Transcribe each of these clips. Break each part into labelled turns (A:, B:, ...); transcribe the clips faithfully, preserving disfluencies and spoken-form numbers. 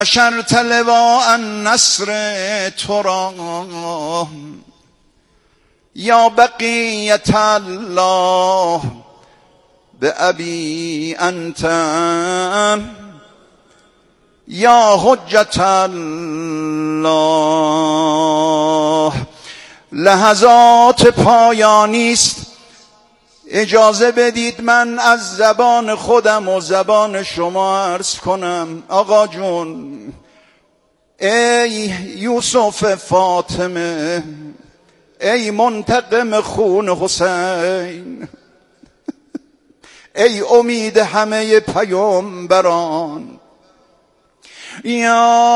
A: نشرت لواء النصر تو را یا بقیت الله به ابی انت یا حجت الله. لحظات پایانی است، اجازه بدید من از زبان خودم و زبان شما عرض کنم. آقا جون، ای یوسف فاطمه، ای منتقم خون حسین، ای امید همه پیامبران، یا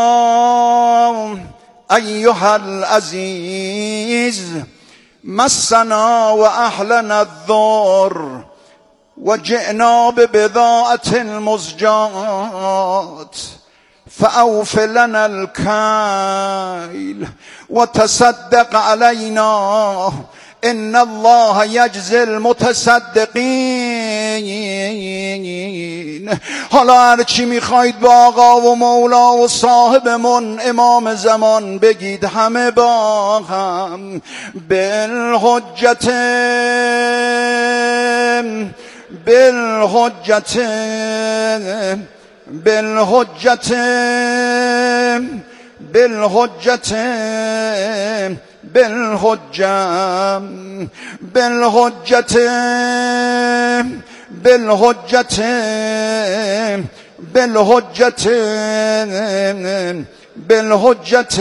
A: ایها العزیز مسنا و اهلنا الضر و جئنا ببضاعة مزجات فاوف لنا الکیل و تصدق علینا ان الله یجزی المتصدقین. حالا هرچی میخواید با آقا و مولا و صاحبمون امام زمان بگید، همه با هم بالحجت بالحجت بالحجت بالحجت بالحجة بالحجة بالحجة بالحجة بالحجة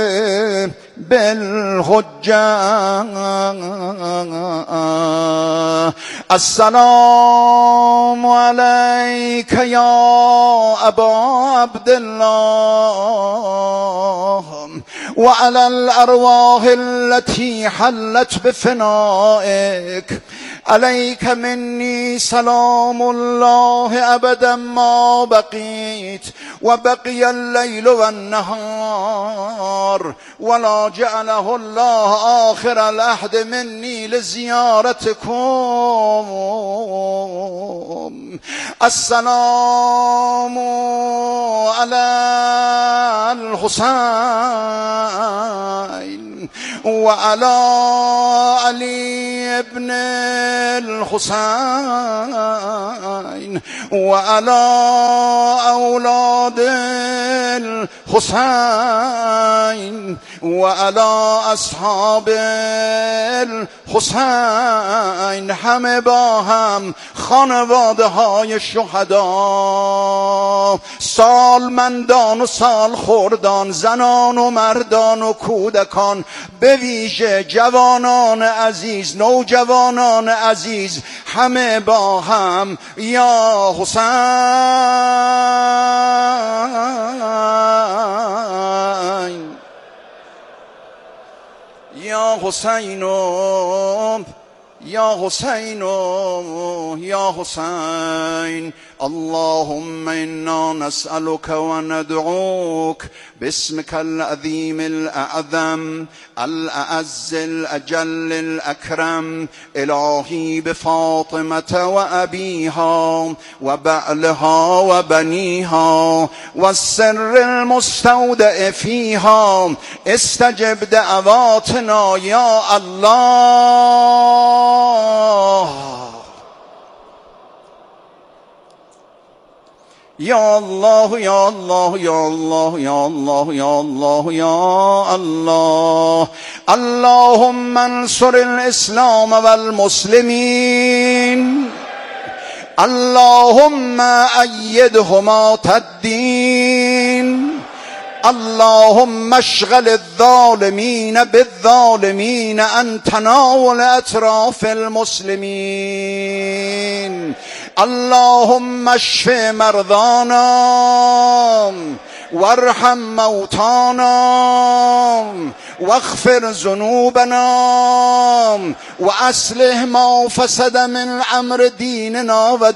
A: بالحجة. السلام عليك يا أبا عبد الله وعلى الأرواح التي حلت بفنائك. عليك مني سلام الله أبدا ما بقيت وبقي الليل والنهار ولا جعله الله آخر العهد مني لزيارتكم. السلام على الحسين وعلى علي بن الحسين وعلى أولاد الحسين وعلى أصحاب الحسين. همه با هم خانواده های شهدا، سالمندان و سال خوردان، زنان و مردان و کودکان، به ویژه جوانان عزیز، نوجوانان عزیز، همه با هم یا حسین یا حسین یا حسین یا حسین. اللهم انا نسألك وندعوك باسمك العظيم الأعظم الأعز الأجل الأكرم. إلهي بفاطمة وأبيها وبعلها وبنيها والسر المستودع فيها استجب دعواتنا يا الله يا الله يا الله يا الله يا الله يا الله يا الله. اللهم انصر الإسلام والمسلمين. اللهم أيدهما الدين. اللهم اشغل الظالمين بالظالمين عن تناول أطراف المسلمين. اللهم اشف مرضانا وارحم موتانا واغفر ذنوبنا وأصلح ما فسد من امر دیننا و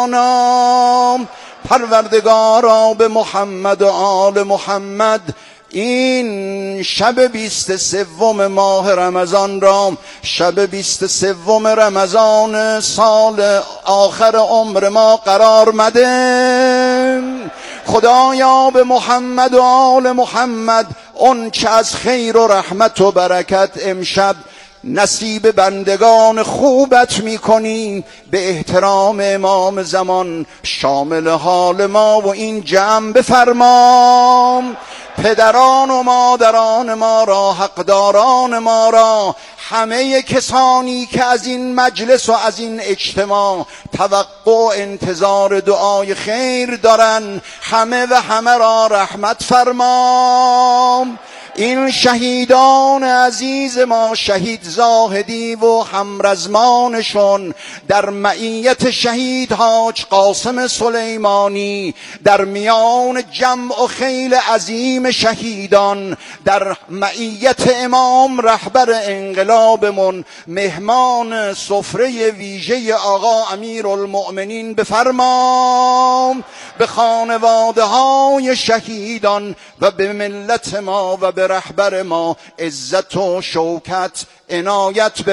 A: دنیانا. پروردگارا به محمد و آل محمد این شب بیست سوم ماه رمضان را، شب بیست سوم رمضان سال آخر عمر ما قرار مده. خدایا به محمد و آل محمد اون چه از خیر و رحمت و برکت امشب نصیب بندگان خوبت میکنی، به احترام امام زمان شامل حال ما و این جمع بفرما. پدران و مادران ما را، حقداران ما را، همه کسانی که از این مجلس و از این اجتماع توقع و انتظار دعای خیر دارن، همه و همه را رحمت فرما. این شهیدان عزیز ما، شهید زاهدی و همرزمانشون در معیت شهید حاج قاسم سلیمانی، در میان جمع و خیل عظیم شهیدان، در معیت امام رهبر انقلابمون، مهمان سفره ویژه آقا امیرالمؤمنین بفرما. به خانواده های شهیدان و به ملت ما و به رهبر ما عزت و شوکت عنایت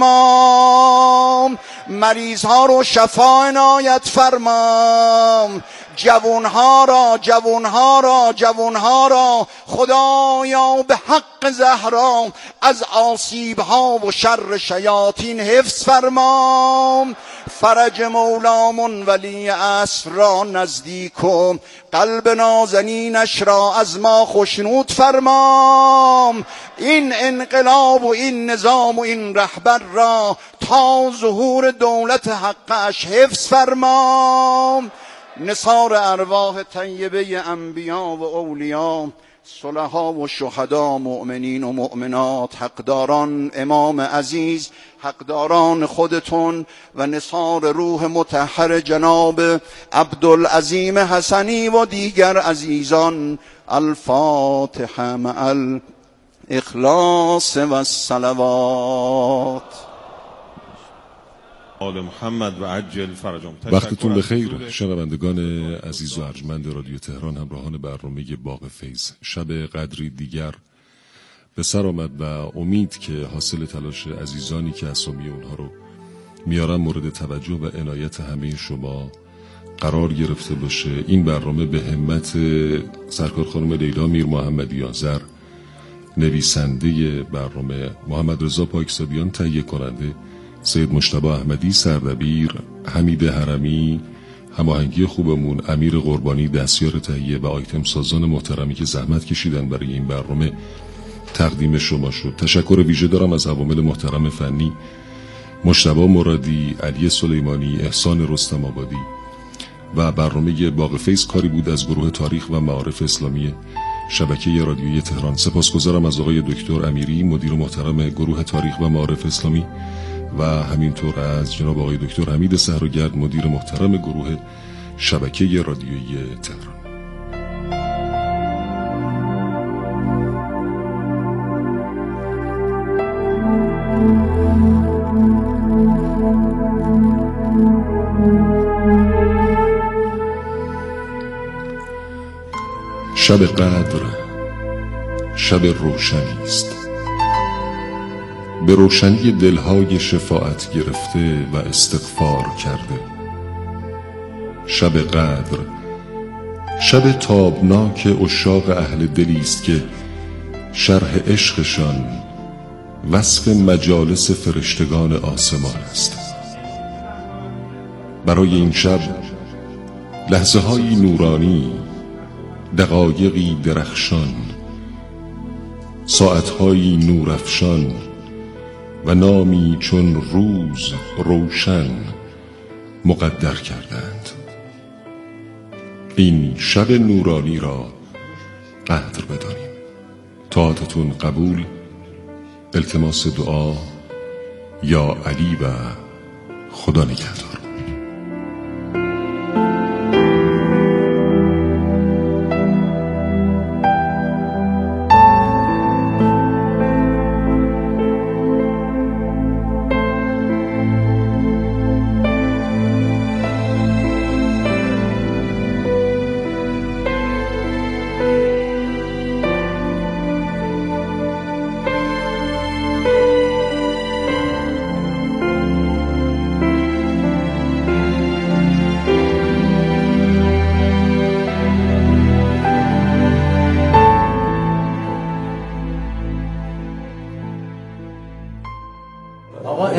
A: بفرما. مریض ها رو شفا عنایت فرما. جوان ها را جوان ها را جوان ها را خدایا به حق زهرا از آسیب ها و شر شیاطین حفظ فرما. فرج مولامون ولی عصر را نزدیک و قلب نازنینش را از ما خوشنود فرما. این انقلاب و این نظام و این رهبر را تا ظهور دولت حقش حفظ فرما. نثار ارواح طیبه انبیا و اولیا، صلحا و شهدا، مؤمنین و مؤمنات، حقداران امام عزیز، حقداران خودتون، و نثار روح مطهر جناب عبدالعظیم حسنی و دیگر عزیزان. الفاتحه مع الاخلاص و الصلوات.
B: آل محمد و عجل فرجهم.
C: وقتتون بخیر شنوندگان عزیز و ارجمند رادیو تهران، همراهان برنامه باغ فیض. شب قدری دیگر به سر آمد و امید که حاصل تلاش عزیزانی که اسامی اونها رو میارن مورد توجه و عنایت همه شما قرار گرفته باشه. این برنامه به همت سرکار خانم لیلا میر محمدی آذر، نویسنده برنامه، محمد رضا پاکسابیان تهیه کننده، سید مجتبی احمدی سردبیر، حمید حرمی هماهنگی خوبمون، امیر قربانی دستیار تهیه و آیتم سازان محترمی که زحمت کشیدن برای این برنامه تقدیم شما شد. تشکر ویژه دارم از عوامل محترم فنی، مجتبی مرادی، علی سلیمانی، احسان رستم آبادی. و برنامه باغ فیض کاری بود از گروه تاریخ و معارف اسلامی شبکه رادیویی تهران. سپاسگزارم از آقای دکتر امیری، مدیر محترم گروه تاریخ و معارف اسلامی، و همینطور از جناب آقای دکتر حمید صحراگرد، مدیر محترم گروه شبکه رادیویی تهران. شب قدر شب روشنی است، به روشنی دلهای شفاعت گرفته و استغفار کرده. شب قدر شب تابناک عشاق اهل دلی است که شرح عشقشان وصف مجالس فرشتگان آسمان است. برای این شب لحظه های نورانی، دقایقی درخشان، ساعتهایی نورافشان و نامی چون روز روشن مقدر کردند. این شب نورانی را قدر بدانیم. طاعتتون قبول. التماس دعا. یا علی و خدا نگهدار.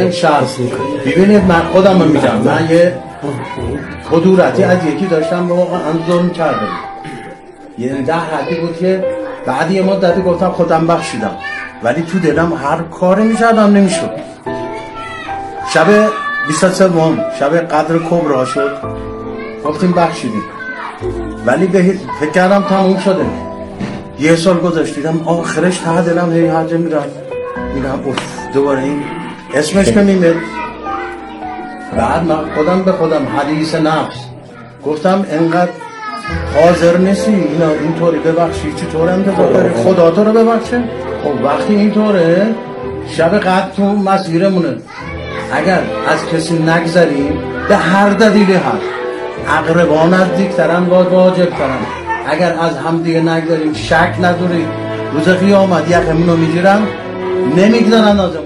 D: امشب ببینید من خودم رو میگم، من یه کدورتی از یکی داشتم به واقعا ظلم کردم. یه ده حدی بود که بعد یه مدتی گفتم خودم بخشیدم، ولی تو دلم هر کاری میشدم نمیشد. شب بیست و سوم شب قدر کبرا شد، گفتیم بخشیدیم، ولی به فکر کردم تموم شده. یه سال گذشت دیدم آخرش ته دلم هی حاجه میرم میرم اوف دوباره این اسمش که میمد. بعد من خودم به خودم حدیث نفس گفتم انقدر حاضر نیستی اینا اینطوری ببخشی، چطور انتظار داری خدا تو رو ببخشه؟ خب وقتی اینطوره شب قدر تو مسیرمونه، اگر از کسی نگذریم به هر دلیلی هست، اقربا نزدیکترن و واجبترن، اگر از هم دیگه نگذاریم شک نداری روز قیامت یقمونو میگیرن نمیگذارن ازمون.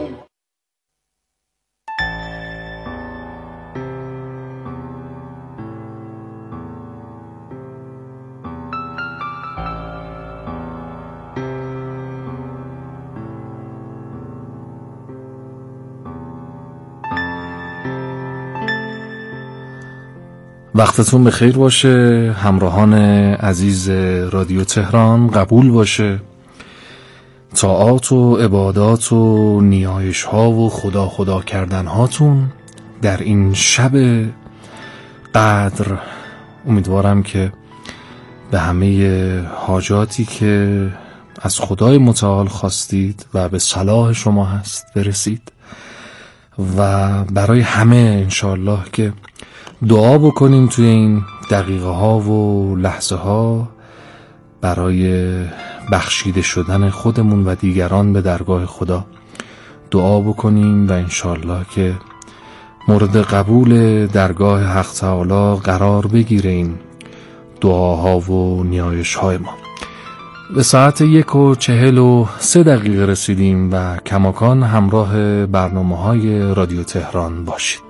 E: وقتتون بخیر باشه همراهان عزیز رادیو تهران، قبول باشه طاعات و عبادات و نیایش ها و خدا خدا کردن هاتون در این شب قدر. امیدوارم که به همه حاجاتی که از خدای متعال خواستید و به صلاح شما هست برسید و برای همه انشاءالله که دعا بکنیم توی این دقیقه ها و لحظه ها برای بخشیده شدن خودمون و دیگران به درگاه خدا دعا بکنیم و انشاءالله که مورد قبول درگاه حق تعالی قرار بگیره این دعاها و نیایش های ما. به ساعت یک و چهل و سه دقیقه رسیدیم و کماکان همراه برنامه های رادیو تهران باشید.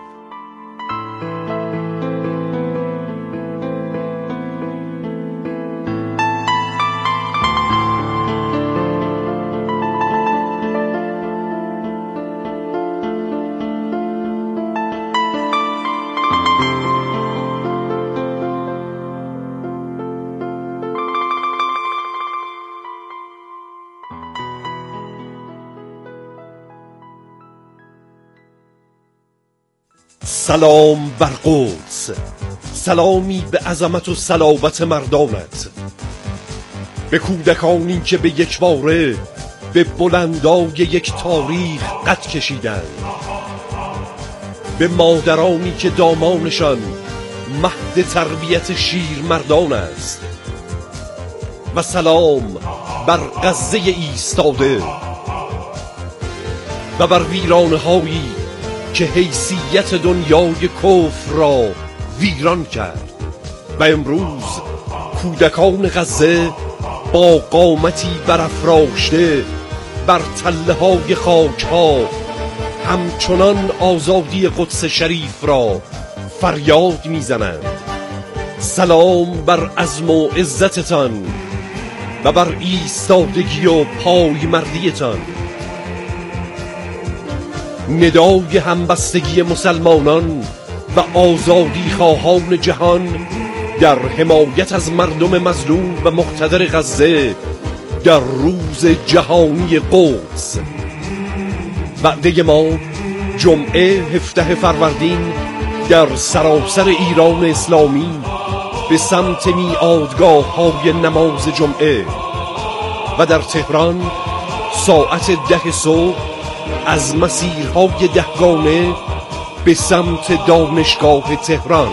F: سلام بر قدس، سلامی به عظمت و صلابت مردانت، به کودکانی که به یک باره به بلندای یک تاریخ قد کشیدند، به مادرانی که دامانشان مهد تربیت شیر مردان است، و سلام بر غزه ایستاده و بر ویرانه هایی که حیثیت دنیای کفر را ویران کرد و امروز کودکان غزه با قامتی برافراشته بر تله های خاک ها همچنان آزادی قدس شریف را فریاد میزنند. سلام بر عزم و عزتتان و بر ایستادگی و پایمردیتان. ندای همبستگی مسلمانان و آزادی خواهان جهان در حمایت از مردم مظلوم و مقتدر غزه در روز جهانی قدس. وعده ما جمعه هفده فروردین در سراسر ایران اسلامی به سمت میعادگاه های نماز جمعه و در تهران ساعت ده صبح از مسیرهای دهگانه به سمت دانشگاه تهران.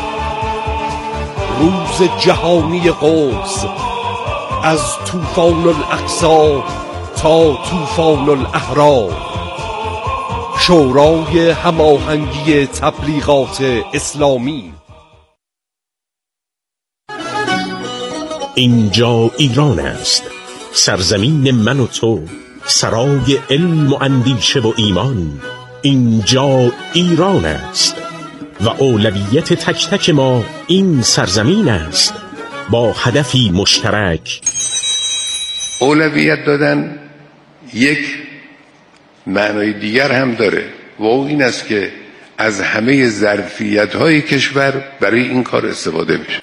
F: روز جهانی قدس، از طوفان الاقصی تا طوفان الاحرار. شورای هماهنگی تبلیغات اسلامی.
G: اینجا ایران است، سرزمین من و تو، سرای علم و اندیشه و ایمان. اینجا ایران است و اولویت تک تک ما این سرزمین است، با هدفی مشترک.
H: اولویت دادن یک معنای دیگر هم داره. و او این است که از همه ظرفیت‌های کشور برای این کار استفاده میشه.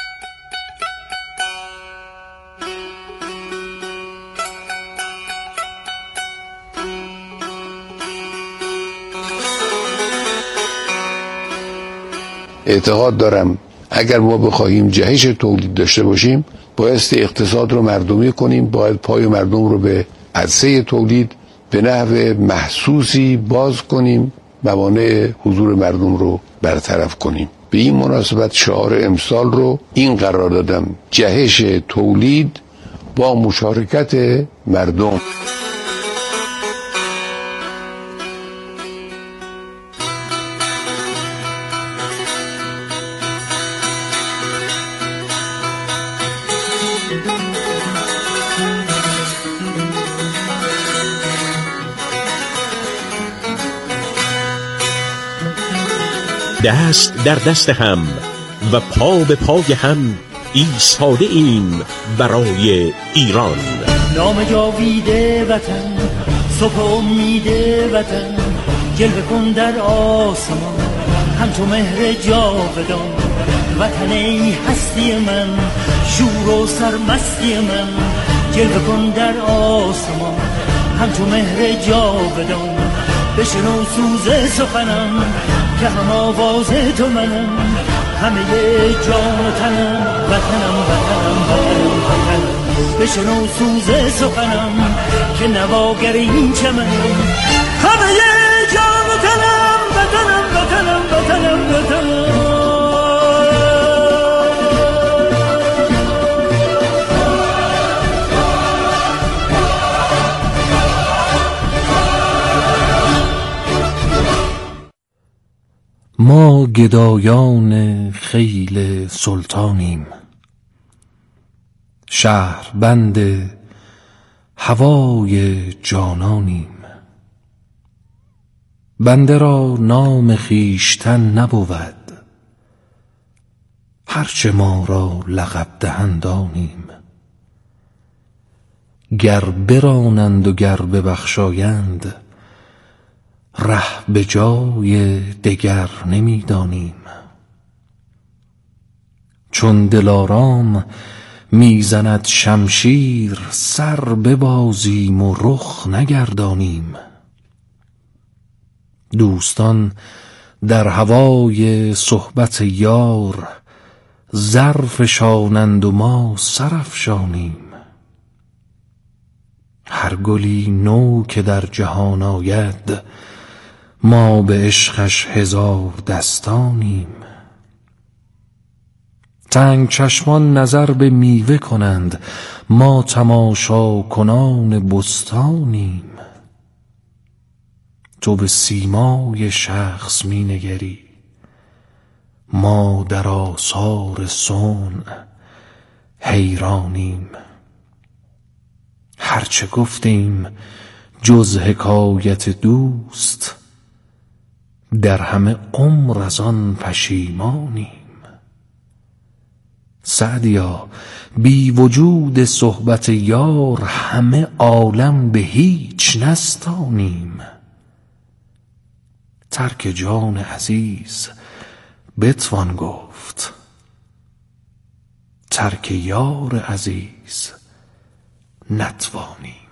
H: اعتقاد دارم اگر ما بخواهیم جهش تولید داشته باشیم بایستی اقتصاد رو مردمی کنیم، باید پای مردم رو به عرصه تولید به نحو محسوسی باز کنیم، موانع حضور مردم رو برطرف کنیم. به این مناسبت شعار امسال رو این قرار دادم: جهش تولید با مشارکت مردم.
G: دست در دست هم و پا به پای هم ایستاده ایم برای ایران.
I: نام جاویده وطن، صبح امید وطن، جلوه کن در آسمان همچو مهر جاودان. وطن ای هستی من، شور و سرمستی من، جلوه کن در آسمان همچو مهر جاودان. بشنو سوز سخنم که هم آواز تو منم، همه جان و تنم وطنم وطنم وطنم وطنم. بشنو سوز سخنم که نواگر این چمنم، همه جان و تنم وطنم وطنم وطنم وطنم.
E: ما گدایان خیل سلطانیم، شهر بند هوای جانانیم. بنده را نام خویشتن نبود، هرچه ما را لقب دهندانیم. گر برانند و گر ببخشایند، ره به جای دگر نمیدانیم. چون دلارام میزند شمشیر، سر ببازیم و رخ نگردانیم. دوستان در هوای صحبت یار، زر فشانند و ما سر افشانیم. هر گلی نو که در جهان آید، ما به عشقش هزار دستانیم. تنگ چشمان نظر به میوه کنند، ما تماشا کنان بستانیم. تو به سیمای شخص می نگری، ما در آثار صنع حیرانیم. هرچه گفتیم جز حکایت دوست، در همه عمر از آن پشیمانیم. سعدیا بی وجود صحبت یار، همه عالم به هیچ نستانیم. ترک جان عزیز بتوان گفت، ترک یار عزیز نتوانیم.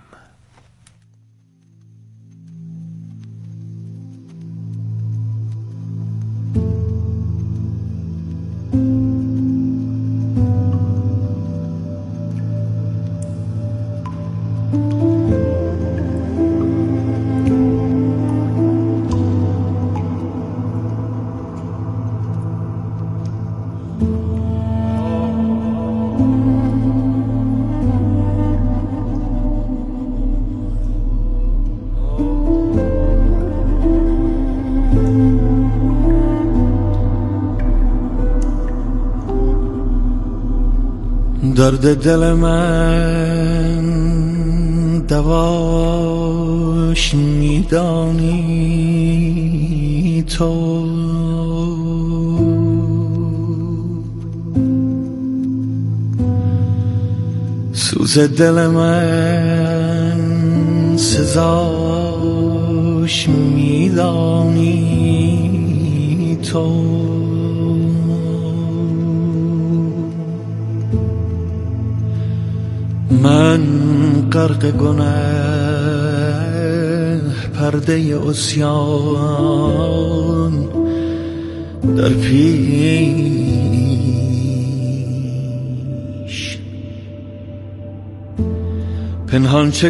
I: درد دل من دواش میدانی تو، سوز دل من سزا کاش میدانی تو من غرق گناه پرده عصیان در پیش پنهان چه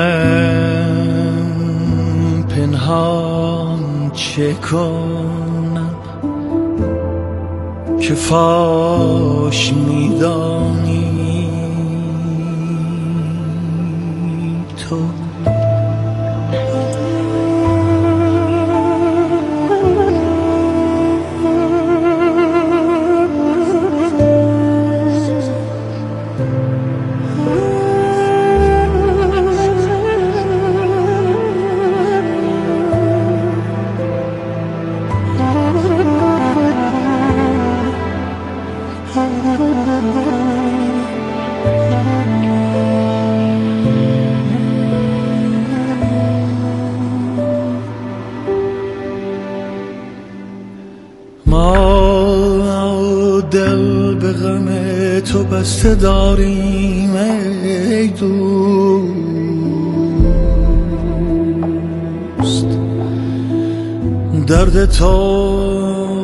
I: کنم پنهان چه کنم که فاش میدانی تو دل به غم تو بسته داریم ای دوست درد تو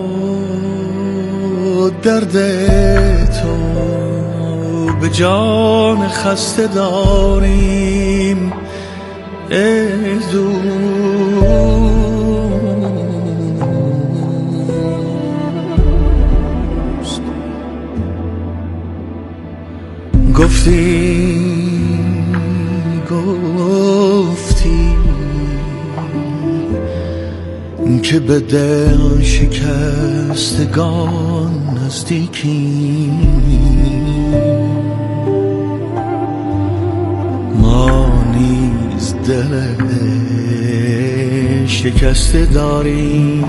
I: درد تو به جان خسته داریم ای دوست گفتی گفتی که به دل شکستگان نزدیکی ما نیز دل شکسته داریم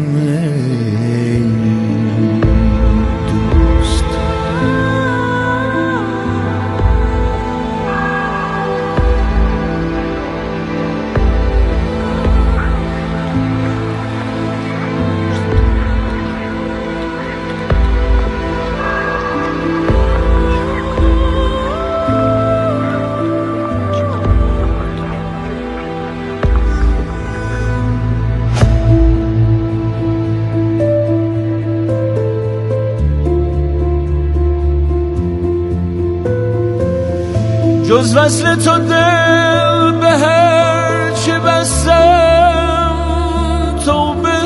I: جز وصل تو دل به هر چه بستم توبه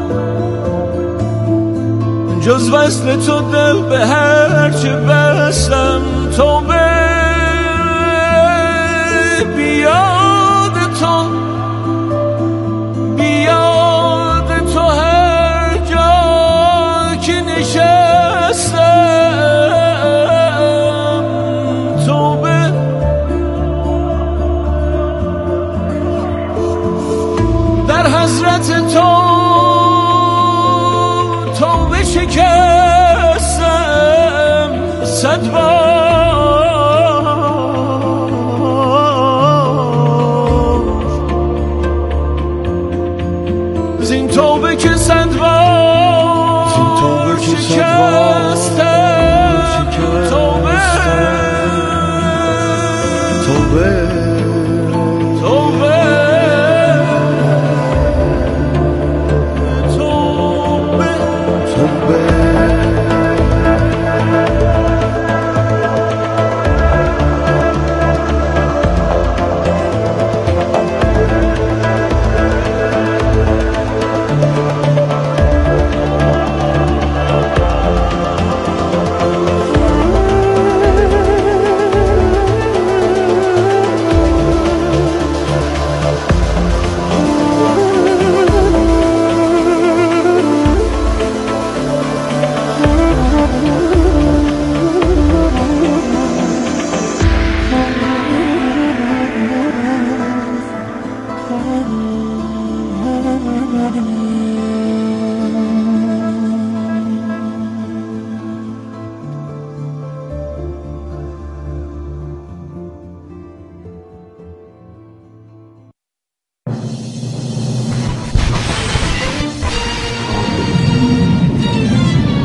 I: جز وصل تو دل به هر چه بستم توبه بیاد تو بیاد تو هر جا که نشستم توبه در حضرت تو توبه شکستم صد بار زین توبه که صد بار شکستم توبه توبه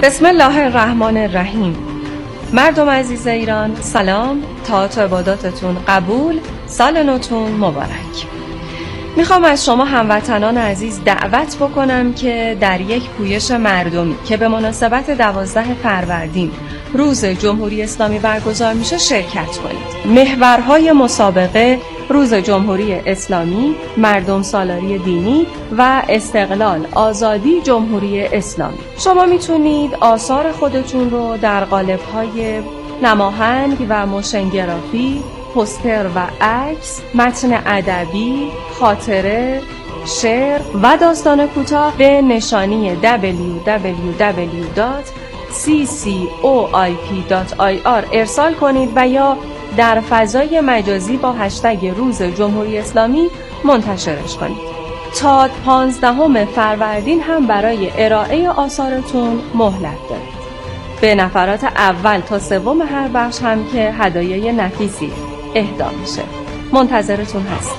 J: بسم الله الرحمن الرحیم. مردم عزیز ایران، سلام. طاعت و عباداتتون قبول. سال نوتون مبارک. میخوام از شما هموطنان عزیز دعوت بکنم که در یک پویش مردمی که به مناسبت دوازده فروردین روز جمهوری اسلامی برگزار میشه شرکت کنید. محورهای مسابقه روز جمهوری اسلامی، مردم سالاری دینی و استقلال آزادی جمهوری اسلامی. شما میتونید آثار خودتون رو در قالب‌های نماهنگ و موشنگرافی، پوستر و عکس، متن ادبی، خاطره، شعر و داستان کوتاه به نشانی دبلیو دبلیو دبلیو دات سی سی او آی پی دات آی آر ارسال کنید و یا در فضای مجازی با هشتگ روز جمهوری اسلامی منتشرش کنید. تا پانزدهم فروردین هم برای ارائه آثارتون مهلت دارید. به نفرات اول تا سوم هر بخش هم که هدایای نفیسی اهدا میشه. منتظرتون هست.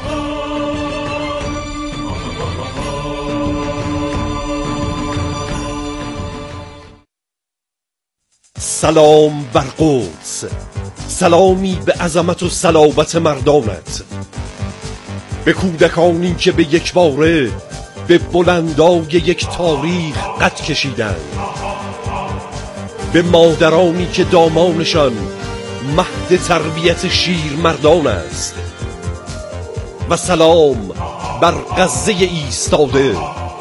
F: سلام بر قدس، سلامی به عظمت و صلابت مردانت، به کودکانی که به یک باره به بلندای یک تاریخ قد کشیدند، به مادرانی که دامانشان مهد تربیت شیر مردان است، و سلام بر غزه ایستاده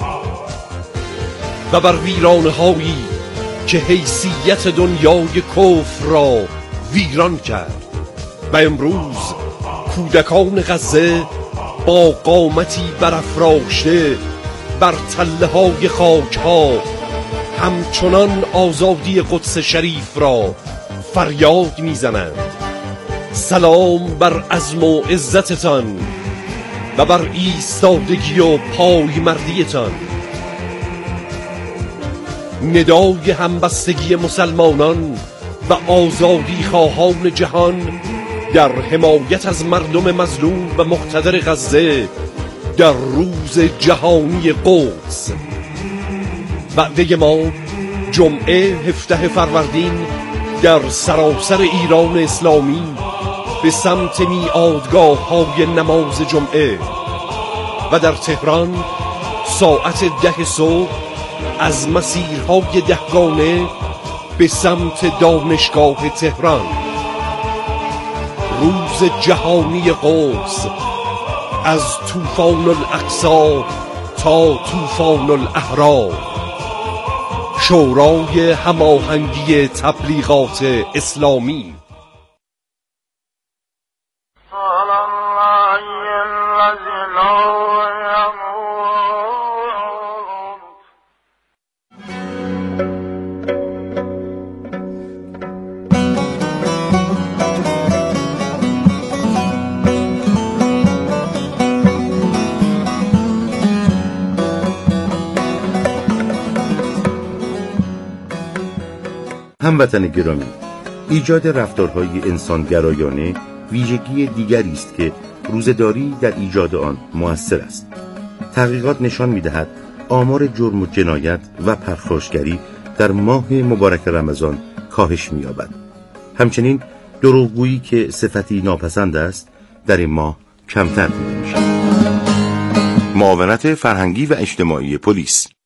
F: و بر ویرانه هایی که حیثیت دنیای کفر را ویران کرد و امروز کودکان غزه با قامتی برافراشته بر تله های خاک ها همچنان آزادی قدس شریف را فریاد میزنند. سلام بر عزم و عزتتان و بر ایستادگی و پایمردیتان. ندای همبستگی مسلمانان و آزادی خواهان جهان در حمایت از مردم مظلوم و مقتدر غزه در روز جهانی قدس. وعده ما جمعه هفدهم فروردین در سراسر ایران اسلامی به سمت میعادگاه های نماز جمعه و در تهران ساعت ده صبح از مسیرهای دهگانه به سمت دانشگاه تهران. روز جهانی قدس، از طوفان الاقصی تا طوفان الاحرار. شورای هماهنگی تبلیغات اسلامی.
K: هموطن گرامی، ایجاد رفتارهای انسانگرایانه ویژگی دیگری است که روزه‌داری در ایجاد آن مؤثر است. تحقیقات نشان می‌دهد آمار جرم و جنایت و پرخاشگری در ماه مبارک رمضان کاهش می‌یابد. همچنین دروغگویی که صفتی ناپسند است در این ماه کمتر دیده می‌شود. معاونت فرهنگی و اجتماعی پلیس.